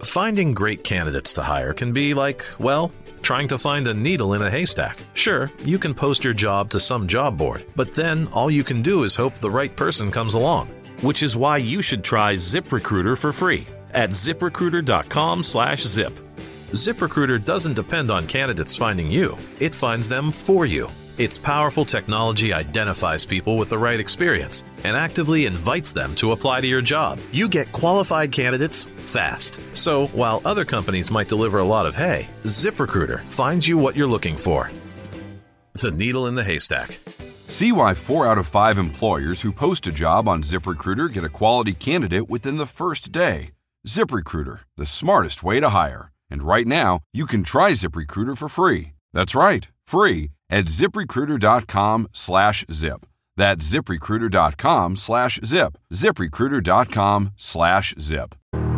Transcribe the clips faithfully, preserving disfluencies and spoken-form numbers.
Finding great candidates to hire can be like, well, trying to find a needle in a haystack. Sure, you can post your job to some job board, but then all you can do is hope the right person comes along. Which is why you should try ZipRecruiter for free at ZipRecruiter.com slash zip. ZipRecruiter doesn't depend on candidates finding you. It finds them for you. Its powerful technology identifies people with the right experience and actively invites them to apply to your job. You get qualified candidates fast. So while other companies might deliver a lot of hay, ZipRecruiter finds you what you're looking for. The needle in the haystack. See why four out of five employers who post a job on ZipRecruiter get a quality candidate within the first day. ZipRecruiter, the smartest way to hire. And right now, you can try ZipRecruiter for free. That's right, free at ZipRecruiter.com slash zip. That's ZipRecruiter.com slash zip. ZipRecruiter.com slash zip.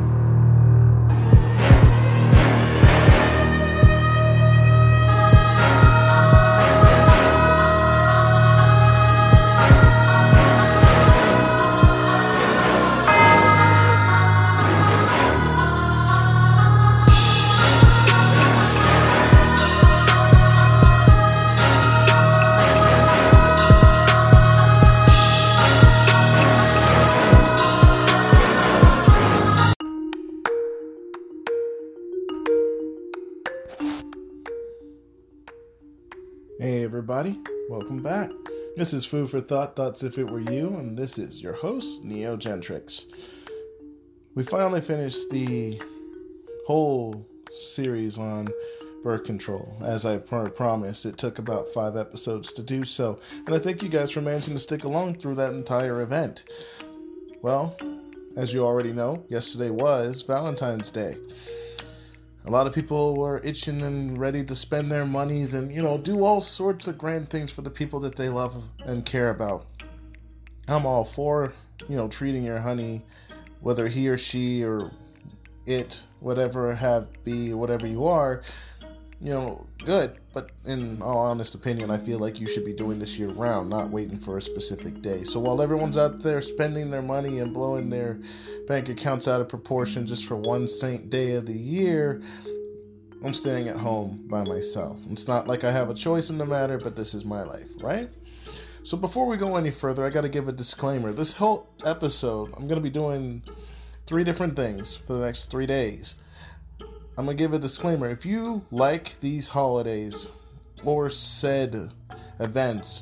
Hey everybody, welcome back. This is Food for Thought, Thoughts If It Were You, and this is your host, Neo Gentrix. We finally finished the whole series on birth control. As I pr- promised, it took about five episodes to do so, and I thank you guys for managing to stick along through that entire event. Well, as you already know, yesterday was Valentine's Day. A lot of people were itching and ready to spend their monies and, you know, do all sorts of grand things for the people that they love and care about. I'm all for, you know, treating your honey, whether he or she or it, whatever have be, whatever you are, you know, good. But in all honest opinion, I feel like you should be doing this year round, not waiting for a specific day. So while everyone's out there spending their money and blowing their bank accounts out of proportion just for one saint day of the year, I'm staying at home by myself. It's not like I have a choice in the matter, but this is my life, right? So before we go any further, I got to give a disclaimer. This whole episode, I'm going to be doing three different things for the next three days. I'm going to give a disclaimer. If you like these holidays or said events,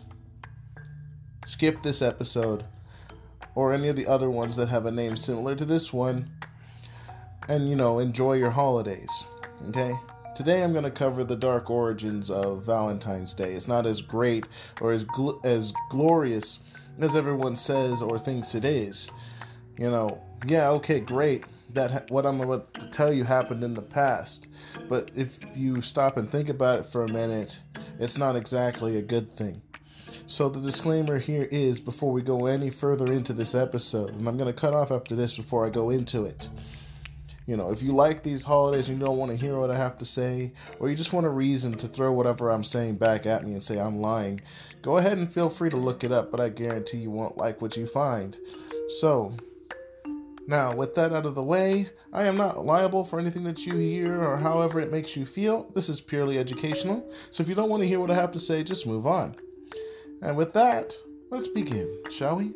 skip this episode or any of the other ones that have a name similar to this one and, you know, enjoy your holidays, okay? Today I'm going to cover the dark origins of Valentine's Day. It's not as great or as gl- as glorious as everyone says or thinks it is. You know, yeah, okay, great. That ha- what I'm about to tell you happened in the past, but if you stop and think about it for a minute, it's not exactly a good thing. So the disclaimer here is, before we go any further into this episode, and I'm going to cut off after this before I go into it. You know, if you like these holidays and you don't want to hear what I have to say, or you just want a reason to throw whatever I'm saying back at me and say I'm lying, go ahead and feel free to look it up, but I guarantee you won't like what you find. So, now, with that out of the way, I am not liable for anything that you hear or however it makes you feel. This is purely educational, so if you don't want to hear what I have to say, just move on. And with that, let's begin, shall we?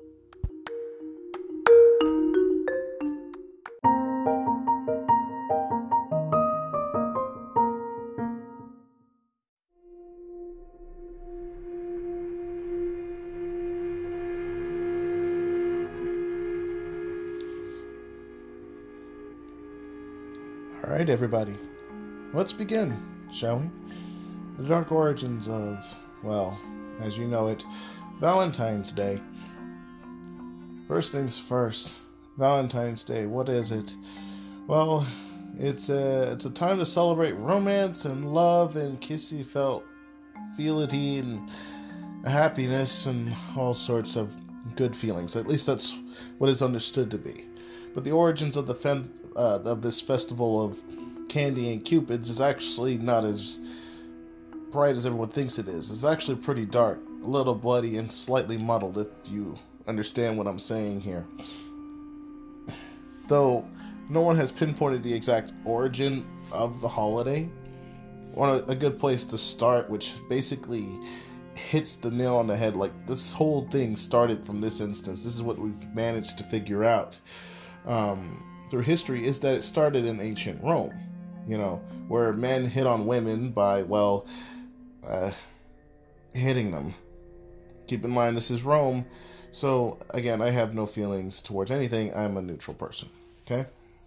Alright, everybody, let's begin, shall we? The dark origins of, well, as you know it, Valentine's Day. First things first, Valentine's Day, what is it? Well, it's a, it's a time to celebrate romance and love and kissy felt feelity and happiness and all sorts of good feelings. At least that's what is understood to be. But the origins of the fen- uh, of this festival of candy and cupids is actually not as bright as everyone thinks it is. It's actually pretty dark, a little bloody, and slightly muddled, if you understand what I'm saying here. Though no one has pinpointed the exact origin of the holiday. One a good place to start, which basically hits the nail on the head. Like, this whole thing started from this instance. This is what we've managed to figure out um, through history, is that it started in ancient Rome, you know, where men hit on women by, well, uh, hitting them. Keep in mind, this is Rome, so, again, I have no feelings towards anything. I'm a neutral person, okay?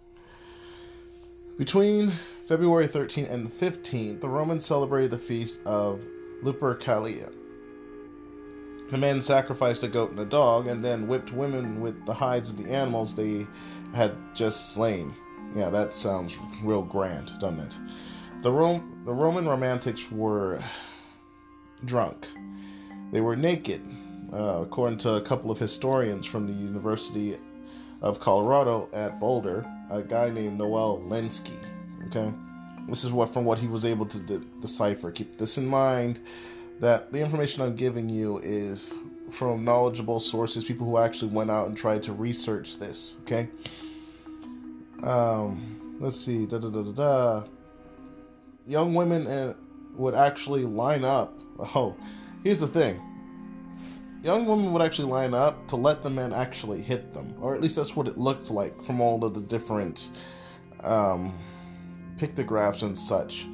Between February thirteenth and fifteenth, the Romans celebrated the feast of Lupercalia. The men sacrificed a goat and a dog, and then whipped women with the hides of the animals they had just slain. Yeah, that sounds real grand, doesn't it? The, Rom- the Roman romantics were drunk. They were naked, uh, according to a couple of historians from the University of Colorado at Boulder, a guy named Noel Lenski. Okay, this is what from what he was able to de- decipher. Keep this in mind, that the information I'm giving you is from knowledgeable sources, people who actually went out and tried to research this. Okay, um, let's see. Da da da da da. Young women uh, would actually line up. Oh, here's the thing. Young women would actually line up to let the men actually hit them. Or at least that's what it looked like from all of the different um, pictographs and such.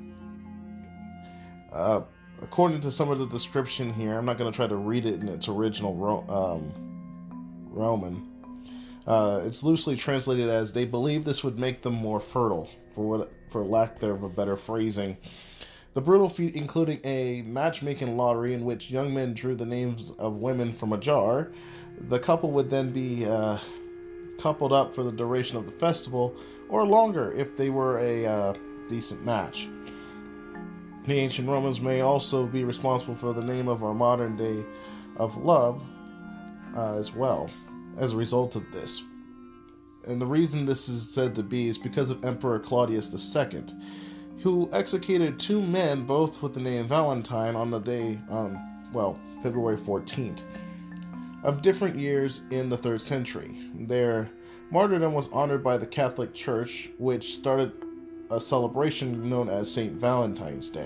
Uh, according to some of the description here, I'm not going to try to read it in its original Ro- um, Roman. Uh, it's loosely translated as, they believed this would make them more fertile, for what, for lack thereof a better phrasing. The brutal feat including a matchmaking lottery in which young men drew the names of women from a jar. The couple would then be uh, coupled up for the duration of the festival, or longer if they were a uh, decent match. The ancient Romans may also be responsible for the name of our modern day of love uh, as well, as a result of this. And the reason this is said to be is because of Emperor Claudius the Second, who executed two men, both with the name Valentine, on the day, um, well, February fourteenth, of different years in the third century. Their martyrdom was honored by the Catholic Church, which started a celebration known as Saint Valentine's Day.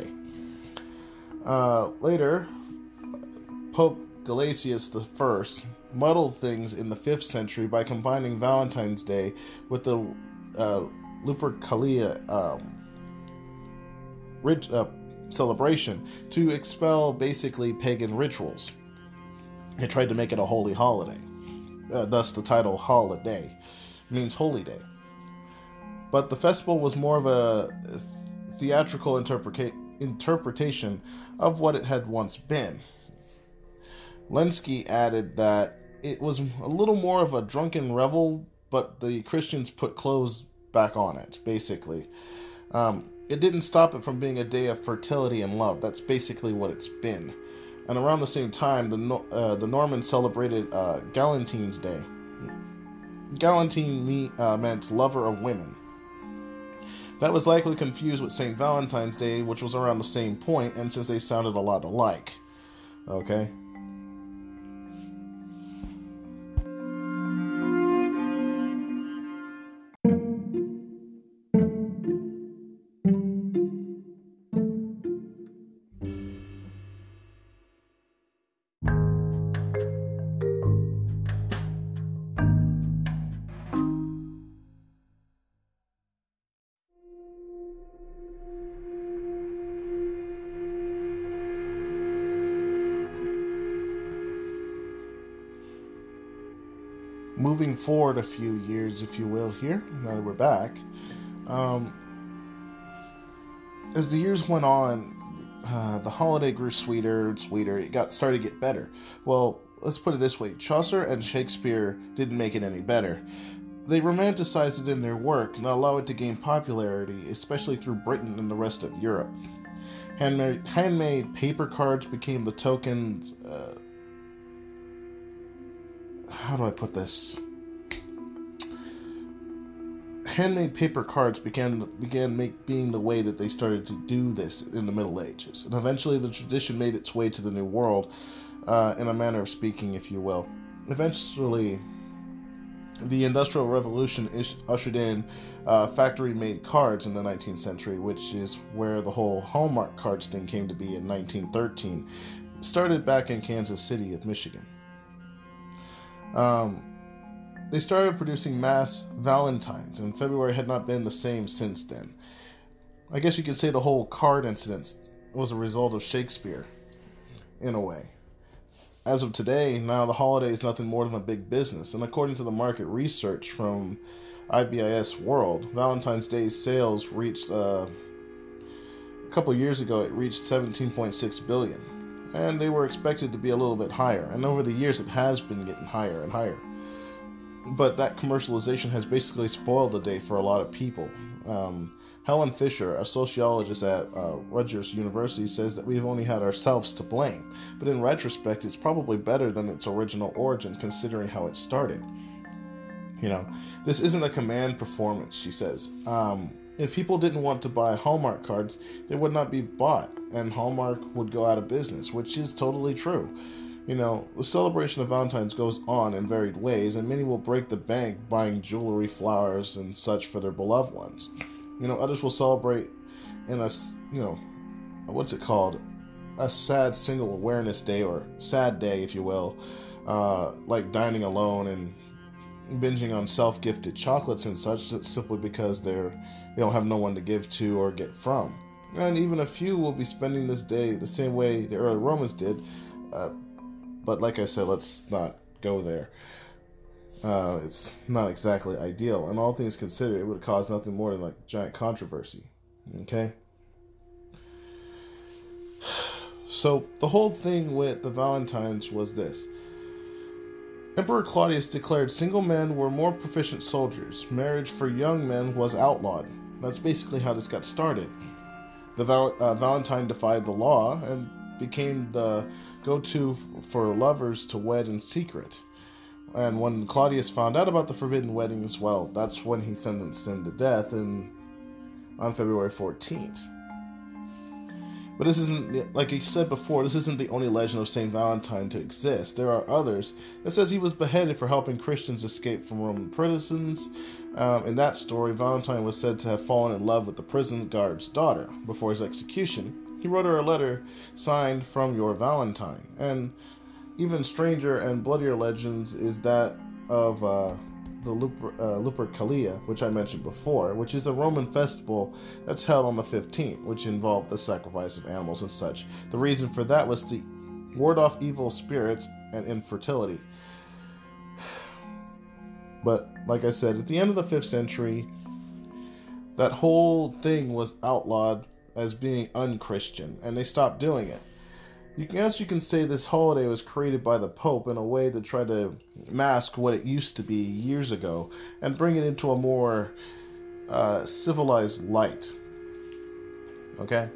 Uh, later, Pope Gelasius the First muddled things in the fifth century by combining Valentine's Day with the uh, Lupercalia um, Rit- uh, celebration to expel basically pagan rituals. They tried to make it a holy holiday. Uh, thus the title holiday means holy day. But the festival was more of a theatrical interpreta- interpretation of what it had once been. Lenski added that it was a little more of a drunken revel, but the Christians put clothes back on it, basically. Um, It didn't stop it from being a day of fertility and love. That's basically what it's been. And around the same time, the uh, the Normans celebrated uh, Galentine's Day. Galantine me, uh, meant lover of women. That was likely confused with Saint Valentine's Day, which was around the same point, and since they sounded a lot alike. Okay? Moving forward a few years, if you will, here, now that we're back, um, as the years went on, uh, the holiday grew sweeter and sweeter. It got started to get better. Well, let's put it this way. Chaucer and Shakespeare didn't make it any better. They romanticized it in their work and allowed it to gain popularity, especially through Britain and the rest of Europe. Handmade, handmade paper cards became the tokens... Uh, How do I put this? Handmade paper cards began began make, being the way that they started to do this in the Middle Ages, and eventually the tradition made its way to the New World, uh, in a manner of speaking, if you will. Eventually, the Industrial Revolution ish- ushered in uh, factory-made cards in the nineteenth century, which is where the whole Hallmark cards thing came to be in nineteen thirteen. It started back in Kansas City of Michigan. Um, they started producing mass Valentines, and February had not been the same since then. I guess you could say the whole card incident was a result of Shakespeare, in a way. As of today, now the holiday is nothing more than a big business, and according to the market research from I B I S World, Valentine's Day sales reached, uh, a couple years ago, it reached seventeen point six billion dollars, and they were expected to be a little bit higher, and over the years it has been getting higher and higher. But that commercialization has basically spoiled the day for a lot of people. Um, Helen Fisher, a sociologist at uh, Rutgers University, says that we've only had ourselves to blame. But in retrospect, it's probably better than its original origin, considering how it started. You know, this isn't a command performance, she says. Um, if people didn't want to buy Hallmark cards, they would not be bought, and Hallmark would go out of business, which is totally true. You know, the celebration of Valentine's goes on in varied ways, and many will break the bank buying jewelry, flowers, and such for their beloved ones. You know, others will celebrate in a, you know, what's it called? A sad single awareness day, or sad day, if you will. Uh, like dining alone and binging on self-gifted chocolates and such, simply because they're, they don't have no one to give to or get from. And even a few will be spending this day the same way the early Romans did. Uh, but like I said, let's not go there. Uh, it's not exactly ideal, and all things considered, it would cause nothing more than like giant controversy. Okay? So, the whole thing with the Valentines was this. Emperor Claudius declared single men were more proficient soldiers. Marriage for young men was outlawed. That's basically how this got started. The Val- uh, Valentine defied the law and became the go-to f- for lovers to wed in secret. And when Claudius found out about the forbidden weddings, well, that's when he sentenced him to death in, on February fourteenth. But this isn't, like he said before, this isn't the only legend of Saint Valentine to exist. There are others that says he was beheaded for helping Christians escape from Roman prisons. Um, in that story, Valentine was said to have fallen in love with the prison guard's daughter. Before his execution, he wrote her a letter signed "From Your Valentine." And even stranger and bloodier legends is that of uh, the Luper, uh, Lupercalia, which I mentioned before, which is a Roman festival that's held on the fifteenth, which involved the sacrifice of animals and such. The reason for that was to ward off evil spirits and infertility. But, like I said, at the end of the fifth century, that whole thing was outlawed as being unchristian, and they stopped doing it. You guess you can say this holiday was created by the Pope in a way to try to mask what it used to be years ago and bring it into a more uh, civilized light. Okay?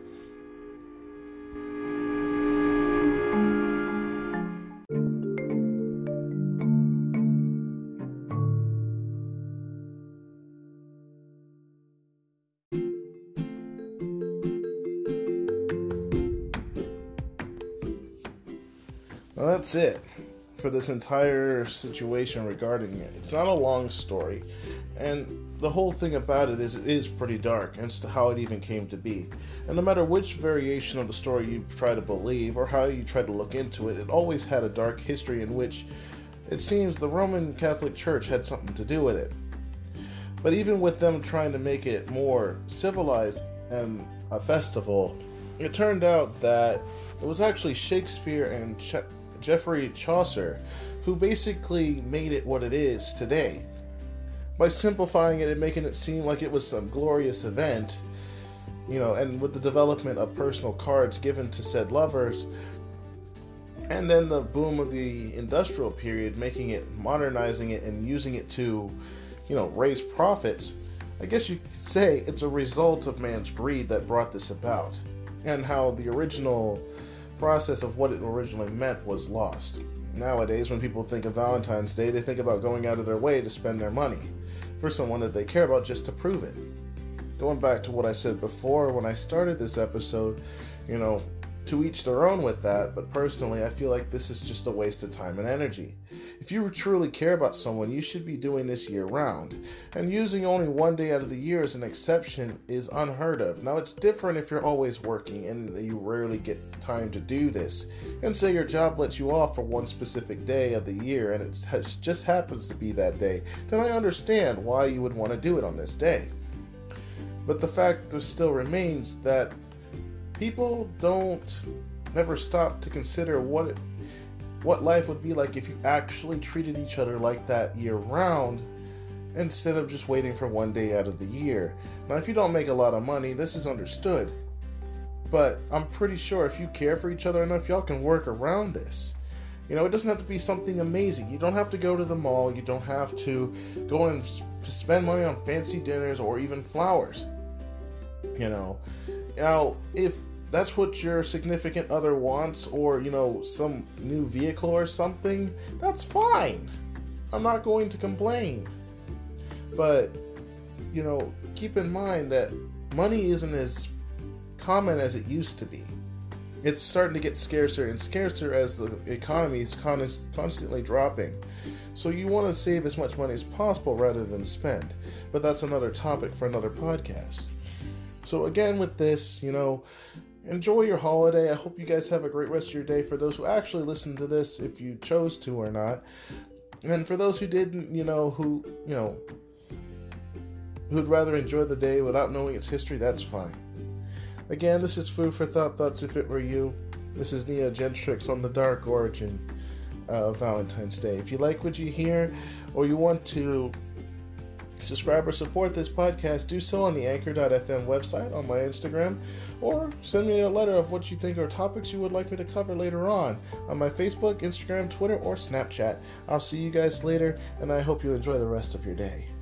Well, that's it for this entire situation regarding it. It's not a long story, and the whole thing about it is it is pretty dark as to how it even came to be. And no matter which variation of the story you try to believe or how you try to look into it, it always had a dark history in which it seems the Roman Catholic Church had something to do with it. But even with them trying to make it more civilized and a festival, it turned out that it was actually Shakespeare and Ch- Geoffrey Chaucer who basically made it what it is today. By simplifying it and making it seem like it was some glorious event, you know, and with the development of personal cards given to said lovers, and then the boom of the industrial period, making it, modernizing it, and using it to, you know, raise profits, I guess you could say it's a result of man's greed that brought this about, and how the original process of what it originally meant was lost. Nowadays, when people think of Valentine's Day, they think about going out of their way to spend their money for someone that they care about just to prove it. Going back to what I said before when I started this episode, you know, to each their own with that, but personally, I feel like this is just a waste of time and energy. If you truly care about someone, you should be doing this year-round, and using only one day out of the year as an exception is unheard of. Now, it's different if you're always working and you rarely get time to do this, and say your job lets you off for one specific day of the year, and it has, just happens to be that day, then I understand why you would want to do it on this day. But the fact still remains that people don't ever stop to consider what it, what life would be like if you actually treated each other like that year-round instead of just waiting for one day out of the year. Now, if you don't make a lot of money, this is understood. But I'm pretty sure if you care for each other enough, y'all can work around this. You know, it doesn't have to be something amazing. You don't have to go to the mall. You don't have to go and spend money on fancy dinners or even flowers. You know, now, if that's what your significant other wants, or, you know, some new vehicle or something, that's fine. I'm not going to complain. But, you know, keep in mind that money isn't as common as it used to be. It's starting to get scarcer and scarcer as the economy is con- constantly dropping. So you want to save as much money as possible rather than spend. But that's another topic for another podcast. So again, with this, you know, enjoy your holiday. I hope you guys have a great rest of your day, for those who actually listen to this, if you chose to or not. And for those who didn't, you know, who, you know, who'd rather enjoy the day without knowing its history, that's fine. Again, this is Food for Thought, Thoughts If It Were You. This is Neo Gentrix on the dark origin of Valentine's Day. If you like what you hear, or you want to subscribe or support this podcast, do so on the anchor dot f m website, on my Instagram, or send me a letter of what you think are topics you would like me to cover later on on my Facebook, Instagram, Twitter, or Snapchat. I'll see you guys later, and I hope you enjoy the rest of your day.